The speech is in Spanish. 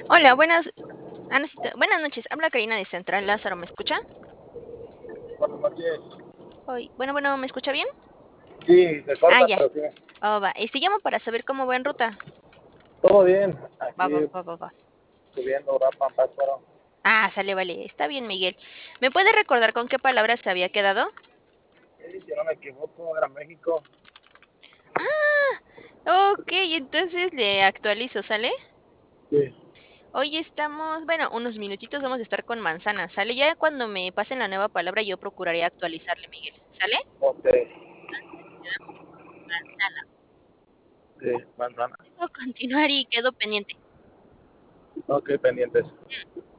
Hola, buenas noches. Habla Karina de Central Lázaro, ¿me escucha? Buenas noches. Bueno, ¿me escucha bien? Sí, se Ah, corta, ya. pero sí. Oh, va. Llamo para saber cómo va en ruta. Todo bien. Va, va, Aquí va, va, va. subiendo Rapan Pátzcuaro. Ah, sale, vale. Está bien, Miguel. ¿Me puede recordar con qué palabras se había quedado? Sí, si no me equivoco, era México. Ok, entonces le actualizo, ¿sale? Sí. Hoy estamos, bueno, unos minutitos vamos a estar con manzana, ¿sale? Ya cuando me pasen la nueva palabra yo procuraré actualizarle, Miguel, ¿sale? Ok. Quedamos con manzana. Sí, manzana. Puedo continuar y quedo pendiente. Ok, pendientes.